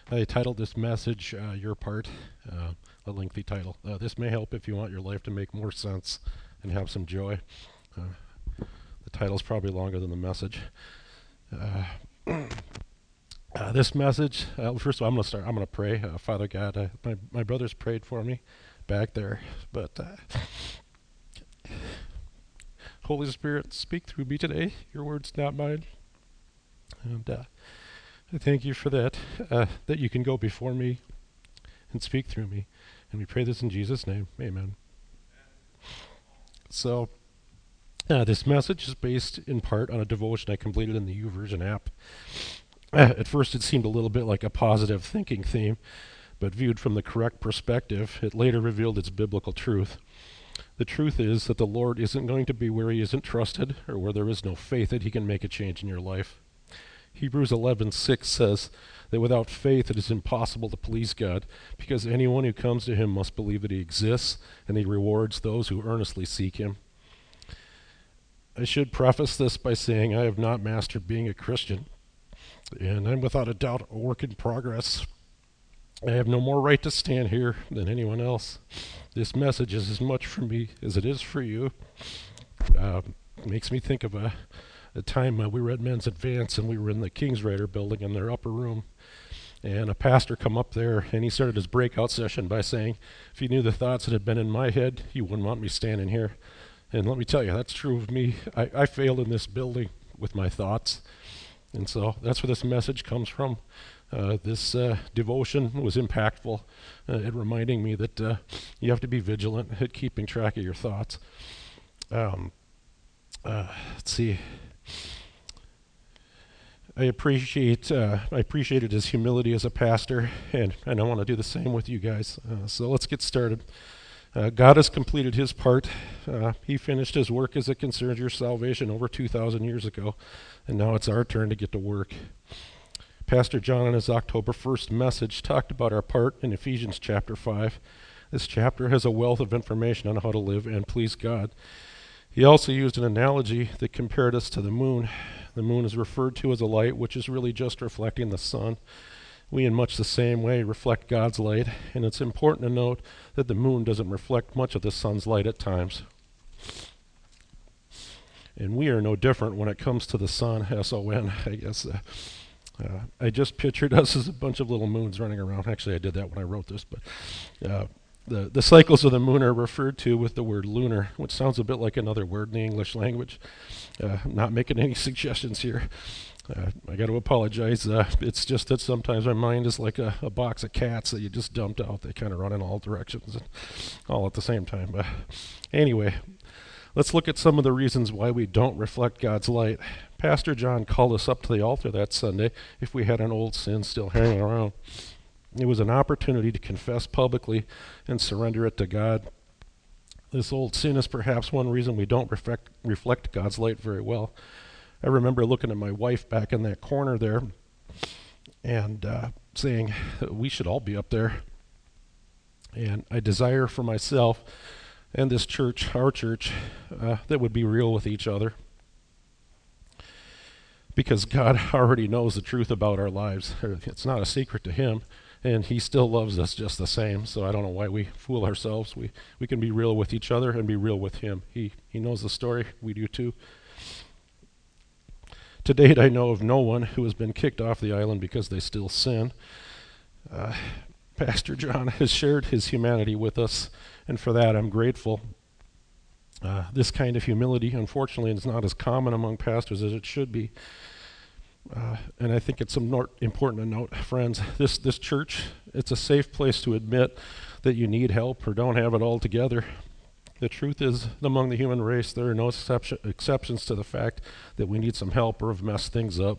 I titled this message, Your Part, a lengthy title. This may help if you want your life to make more sense and have some joy. The title's probably longer than the message. This message, first of all, I'm going to pray. Father God, my brothers prayed for me back there, but Holy Spirit, speak through me today. Your words, not mine. And I thank you for that, that you can go before me and speak through me. And we pray this in Jesus' name. Amen. So, this message is based in part on a devotion I completed in the YouVersion app. At first, it seemed a little bit like a positive thinking theme, but viewed from the correct perspective, it later revealed its biblical truth. The truth is that the Lord isn't going to be where he isn't trusted or where there is no faith that he can make a change in your life. Hebrews 11:6 says that without faith it is impossible to please God, because anyone who comes to him must believe that he exists and he rewards those who earnestly seek him. I should preface this by saying I have not mastered being a Christian, and I'm without a doubt a work in progress. I have no more right to stand here than anyone else. This message is as much for me as it is for you. It makes me think of a time we were at Men's Advance and we were in the Kingsrider building in their upper room. And a pastor come up there and he started his breakout session by saying, if you knew the thoughts that had been in my head, you wouldn't want me standing here. And let me tell you, that's true of me. I failed in this building with my thoughts. And so that's where this message comes from. This devotion was impactful at reminding me that you have to be vigilant at keeping track of your thoughts. Let's see. I appreciated his humility as a pastor, and I want to do the same with you guys. So let's get started. God has completed his part. He finished his work as it concerns your salvation over 2,000 years ago, and now it's our turn to get to work. Pastor John in his October 1st message talked about our part in Ephesians chapter 5. This chapter has a wealth of information on how to live and please God. He also used an analogy that compared us to the moon. The moon is referred to as a light, which is really just reflecting the sun. We, in much the same way, reflect God's light, and it's important to note that the moon doesn't reflect much of the sun's light at times. And we are no different when it comes to the sun, S-O-N, I guess. I just pictured us as a bunch of little moons running around. Actually, I did that when I wrote this, but the cycles of the moon are referred to with the word lunar, which sounds a bit like another word in the English language. Not making any suggestions here. I got to apologize. It's just that sometimes my mind is like a box of cats that you just dumped out. They kind of run in all directions and all at the same time. But anyway, let's look at some of the reasons why we don't reflect God's light. Pastor John called us up to the altar that Sunday if we had an old sin still hanging around. It was an opportunity to confess publicly and surrender it to God. This old sin is perhaps one reason we don't reflect God's light very well. I remember looking at my wife back in that corner there and saying, we should all be up there. And I desire for myself and this church, our church, that would be real with each other. Because God already knows the truth about our lives. It's not a secret to him. And he still loves us just the same, so I don't know why we fool ourselves. We can be real with each other and be real with him. He knows the story. We do too. To date, I know of no one who has been kicked off the island because they still sin. Pastor John has shared his humanity with us, and for that I'm grateful. This kind of humility, unfortunately, is not as common among pastors as it should be. And I think it's important to note, friends, this church, it's a safe place to admit that you need help or don't have it all together. The truth is, among the human race, there are no exceptions to the fact that we need some help or have messed things up.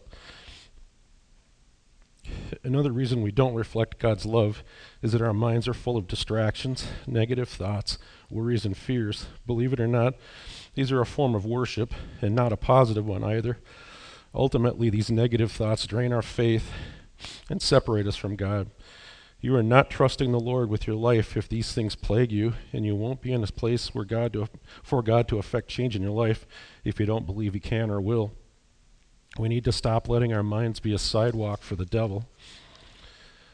Another reason we don't reflect God's love is that our minds are full of distractions, negative thoughts, worries, and fears. Believe it or not, these are a form of worship, and not a positive one either. Ultimately, these negative thoughts drain our faith and separate us from God. You are not trusting the Lord with your life if these things plague you, and you won't be in this place for God to affect change in your life if you don't believe he can or will. We need to stop letting our minds be a sidewalk for the devil.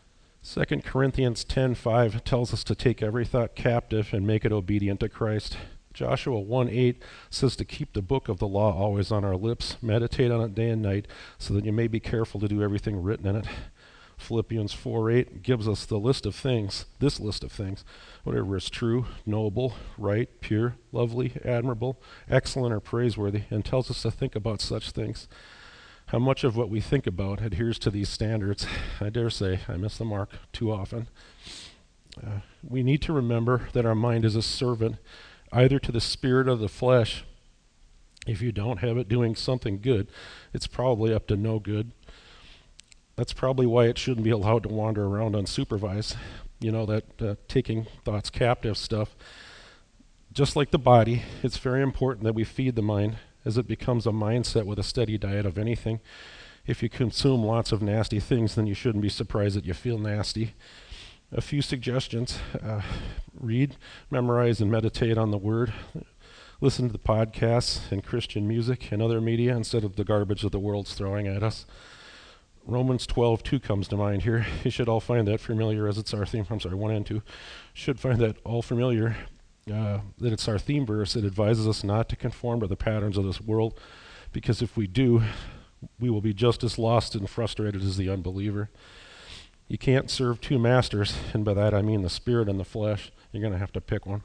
2 Corinthians 10:5 tells us to take every thought captive and make it obedient to Christ. Joshua 1:8 says to keep the book of the law always on our lips, meditate on it day and night, so that you may be careful to do everything written in it. Philippians 4:8 gives us this list of things, whatever is true, noble, right, pure, lovely, admirable, excellent, or praiseworthy, and tells us to think about such things. How much of what we think about adheres to these standards? I dare say I miss the mark too often. We need to remember that our mind is a servant either to the spirit or the flesh. If you don't have it doing something good, it's probably up to no good. That's probably why it shouldn't be allowed to wander around unsupervised. You know, that taking thoughts captive stuff. Just like the body, it's very important that we feed the mind as it becomes a mindset with a steady diet of anything. If you consume lots of nasty things, then you shouldn't be surprised that you feel nasty. A few suggestions. Read, memorize, and meditate on the Word. Listen to the podcasts and Christian music and other media instead of the garbage that the world's throwing at us. Romans 12:2 comes to mind here. You should all find that familiar as it's our theme. 1 and 2. Should find that all familiar, that it's our theme verse. It advises us not to conform to the patterns of this world, because if we do, we will be just as lost and frustrated as the unbeliever. You can't serve two masters, and by that I mean the spirit and the flesh. You're going to have to pick one.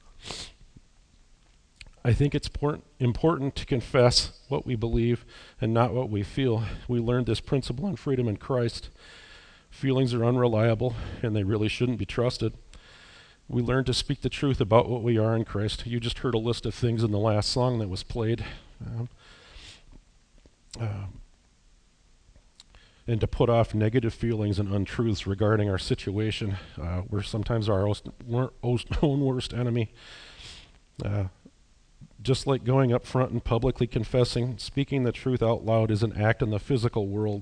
I think it's important to confess what we believe and not what we feel. We learned this principle in Freedom in Christ. Feelings are unreliable, and they really shouldn't be trusted. We learn to speak the truth about what we are in Christ. You just heard a list of things in the last song that was played. And to put off negative feelings and untruths regarding our situation. We're sometimes our own worst enemy. Just like going up front and publicly confessing, speaking the truth out loud is an act in the physical world.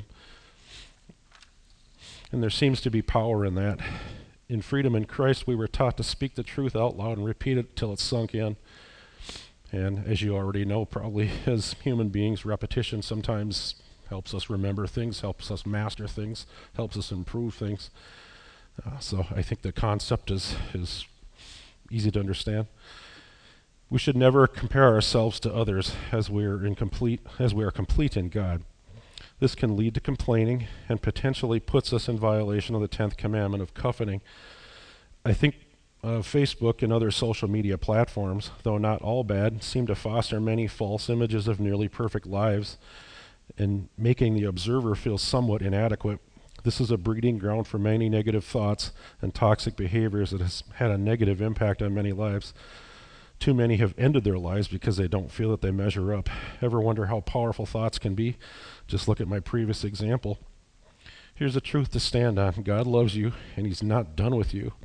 And there seems to be power in that. In Freedom in Christ, we were taught to speak the truth out loud and repeat it till it's sunk in. And as you already know, probably as human beings, repetition sometimes helps us remember things, helps us master things, helps us improve things. So I think the concept is easy to understand. We should never compare ourselves to others as we are complete in God. This can lead to complaining and potentially puts us in violation of the 10th commandment of coveting. I think Facebook and other social media platforms, though not all bad, seem to foster many false images of nearly perfect lives and making the observer feel somewhat inadequate. This is a breeding ground for many negative thoughts and toxic behaviors that has had a negative impact on many lives. Too many have ended their lives because they don't feel that they measure up. Ever wonder how powerful thoughts can be? Just look at my previous example. Here's the truth to stand on. God loves you, and He's not done with you.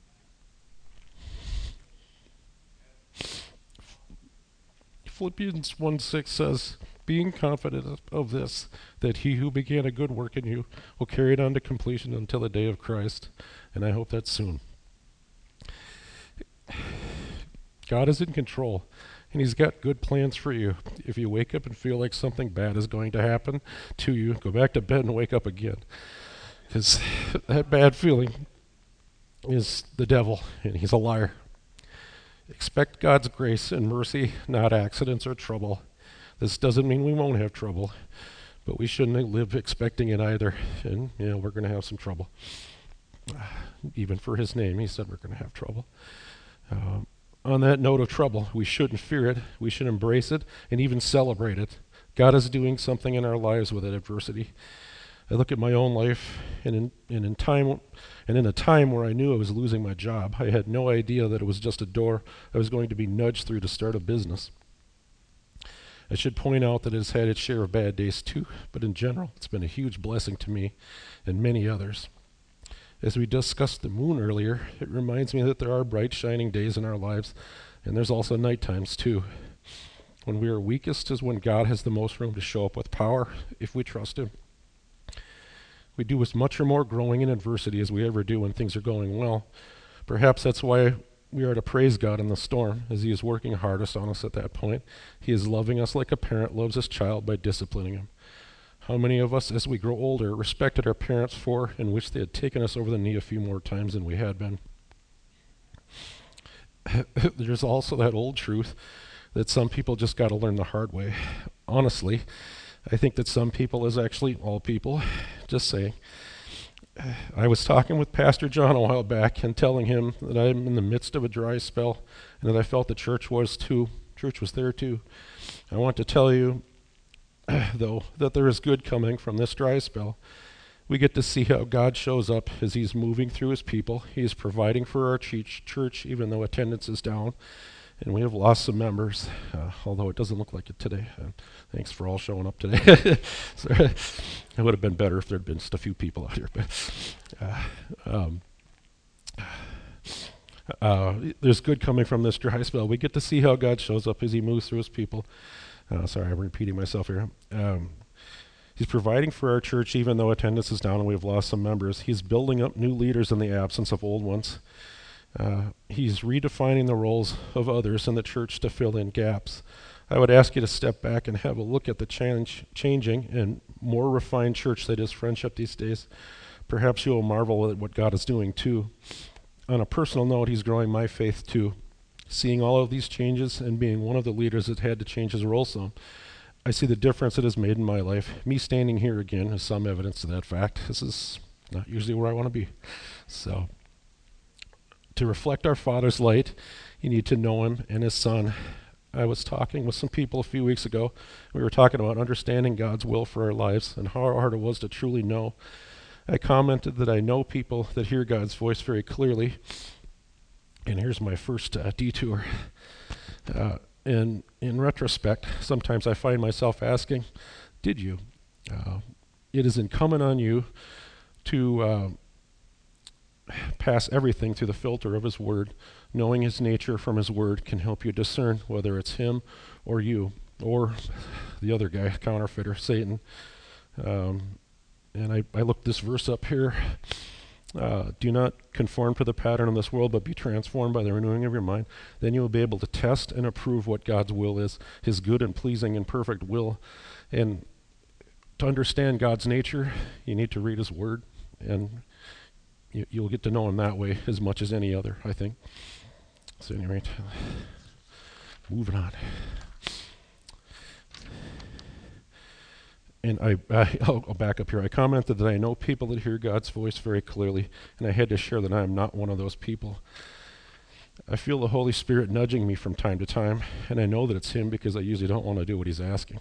Philippians 1:6 says, being confident of this, that He who began a good work in you will carry it on to completion until the day of Christ. And I hope that's soon. God is in control, and He's got good plans for you. If you wake up and feel like something bad is going to happen to you, go back to bed and wake up again. Because that bad feeling is the devil, and he's a liar. Expect God's grace and mercy, not accidents or trouble. This doesn't mean we won't have trouble, but we shouldn't live expecting it either. And, we're going to have some trouble. Even for His name, He said we're going to have trouble. On that note of trouble, we shouldn't fear it. We should embrace it and even celebrate it. God is doing something in our lives with adversity. I look at my own life, and in a time where I knew I was losing my job, I had no idea that it was just a door I was going to be nudged through to start a business. I should point out that it's had its share of bad days too, but in general, it's been a huge blessing to me and many others. As we discussed the moon earlier, it reminds me that there are bright, shining days in our lives, and there's also night times too. When we are weakest is when God has the most room to show up with power, if we trust Him. We do as much or more growing in adversity as we ever do when things are going well. Perhaps that's why we are to praise God in the storm, as He is working hardest on us at that point. He is loving us like a parent loves his child by disciplining him. How many of us, as we grow older, respected our parents for and wish they had taken us over the knee a few more times than we had been? There's also that old truth that some people just got to learn the hard way. Honestly, I think that some people is actually all people. Just saying. I was talking with Pastor John a while back and telling him that I'm in the midst of a dry spell and that I felt the church was too. Church was there too. I want to tell you, though, that there is good coming from this dry spell. We get to see how God shows up as he's moving through his people. He is providing for our church, even though attendance is down. And we have lost some members, although it doesn't look like it today. Thanks for all showing up today. Sorry. It would have been better if there had been just a few people out here. But there's good coming from this dry spell. We get to see how God shows up as he moves through his people. Sorry, I'm repeating myself here. He's providing for our church even though attendance is down and we've lost some members. He's building up new leaders in the absence of old ones. He's redefining the roles of others in the church to fill in gaps. I would ask you to step back and have a look at the changing and more refined church that is Friendship these days. Perhaps you will marvel at what God is doing too. On a personal note, he's growing my faith too. Seeing all of these changes and being one of the leaders that had to change his role some, I see the difference it has made in my life. Me standing here again is some evidence to that fact. This is not usually where I want to be. So, to reflect our Father's light, you need to know him and his Son. I was talking with some people a few weeks ago. We were talking about understanding God's will for our lives and how hard it was to truly know. I commented that I know people that hear God's voice very clearly. And here's my first detour. And in retrospect, sometimes I find myself asking, did you? It is incumbent on you to pass everything through the filter of his word. Knowing his nature from his word can help you discern whether it's him or you or the other guy, counterfeiter, Satan. And I looked this verse up here. Do not conform to the pattern of this world, but be transformed by the renewing of your mind. Then you will be able to test and approve what God's will is, his good and pleasing and perfect will. And to understand God's nature, you need to read his word, and you'll get to know him that way as much as any other, I think. So anyway, moving on. And I'll back up here. I commented that I know people that hear God's voice very clearly, and I had to share that I am not one of those people. I feel the Holy Spirit nudging me from time to time, and I know that it's him because I usually don't want to do what he's asking.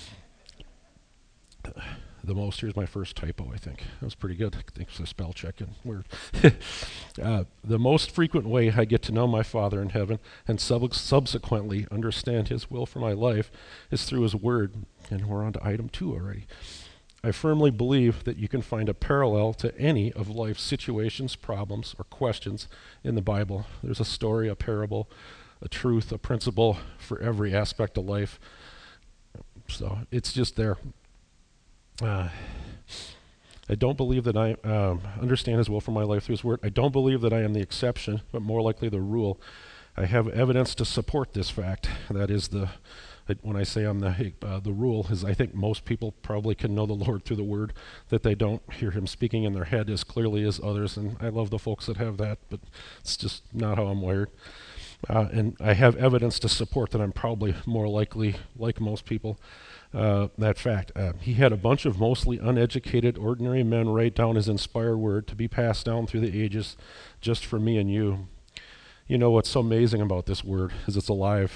Here's my first typo, I think. That was pretty good. Thanks for the spell check. And weird. The most frequent way I get to know my Father in heaven and subsequently understand his will for my life is through his word. And we're on to item 2 already. I firmly believe that you can find a parallel to any of life's situations, problems, or questions in the Bible. There's a story, a parable, a truth, a principle for every aspect of life. So it's just there. I don't believe that I understand his will for my life through his word. I don't believe that I am the exception, but more likely the rule. I have evidence to support this fact. That is when I say I'm the rule is I think most people probably can know the Lord through the word, that they don't hear him speaking in their head as clearly as others. And I love the folks that have that, but it's just not how I'm wired. And I have evidence to support that I'm probably more likely, like most people, that fact. He had a bunch of mostly uneducated, ordinary men write down his inspired word to be passed down through the ages just for me and you. You know what's so amazing about this word is it's alive.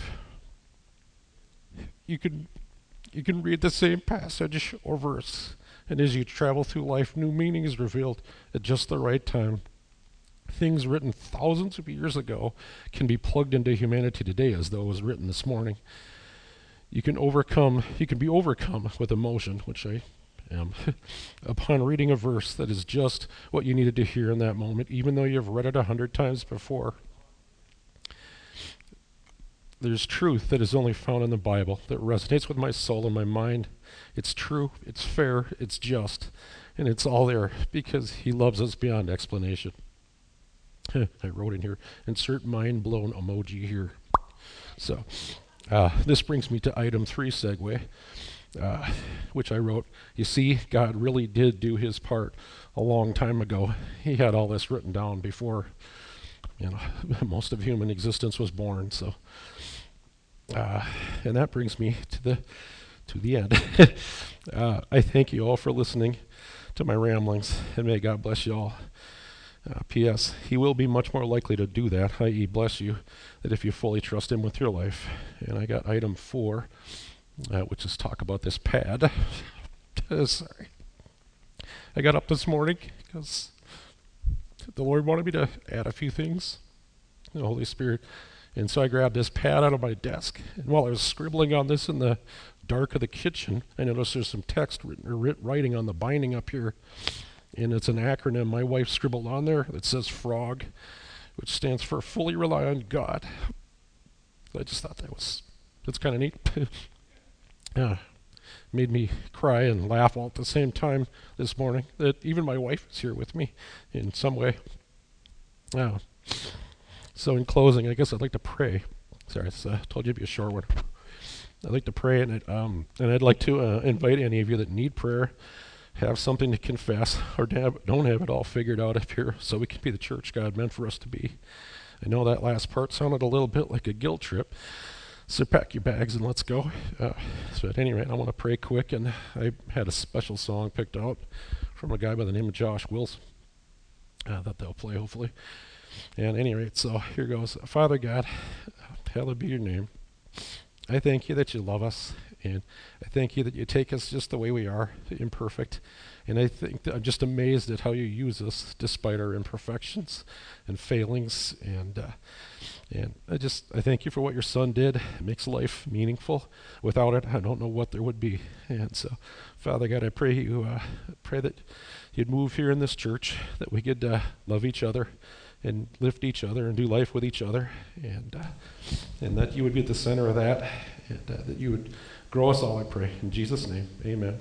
You can read the same passage or verse, and as you travel through life, new meaning is revealed at just the right time. Things written thousands of years ago can be plugged into humanity today as though it was written this morning. You can be overcome with emotion, which I am, upon reading a verse that is just what you needed to hear in that moment, even though you've read it 100 times before. There's truth that is only found in the Bible that resonates with my soul and my mind. It's true, it's fair, it's just, and it's all there because he loves us beyond explanation. I wrote in here, insert mind-blown emoji here. So, this brings me to item 3 segue. which I wrote, "You see, God really did do his part a long time ago. He had all this written down before, most of human existence was born." So, and that brings me to the end. I thank you all for listening to my ramblings, and may God bless you all. P.S. He will be much more likely to do that, i.e., bless you, that if you fully trust him with your life. And I got item 4, which is talk about this pad. Sorry. I got up this morning because the Lord wanted me to add a few things, the Holy Spirit. And so I grabbed this pad out of my desk. And while I was scribbling on this in the dark of the kitchen, I noticed there's some text writing on the binding up here. And it's an acronym my wife scribbled on there that says FROG, which stands for Fully Rely on God. I just thought that's kind of neat. Made me cry and laugh all at the same time this morning. That even my wife is here with me in some way. So in closing, I guess I'd like to pray. Sorry, I told you it'd be a short one. I'd like to pray, and I'd like to invite any of you that need prayer, have something to confess, or don't have it all figured out up here, so we can be the church God meant for us to be. I know that last part sounded a little bit like a guilt trip, so pack your bags and let's go. So at any rate, I want to pray quick, and I had a special song picked out from a guy by the name of Josh Wilson that they'll play, hopefully. And at any rate, so here goes. Father God, hallowed be your name. I thank you that you love us, and I thank you that you take us just the way we are, imperfect. And I think that I'm just amazed at how you use us despite our imperfections and failings. And I thank you for what your son did. It makes life meaningful. Without it, I don't know what there would be. And so, Father God, I pray that you'd move here in this church, that we could love each other and lift each other and do life with each other, and that you would be at the center of that, and that you would grow us all, I pray. In Jesus' name, amen.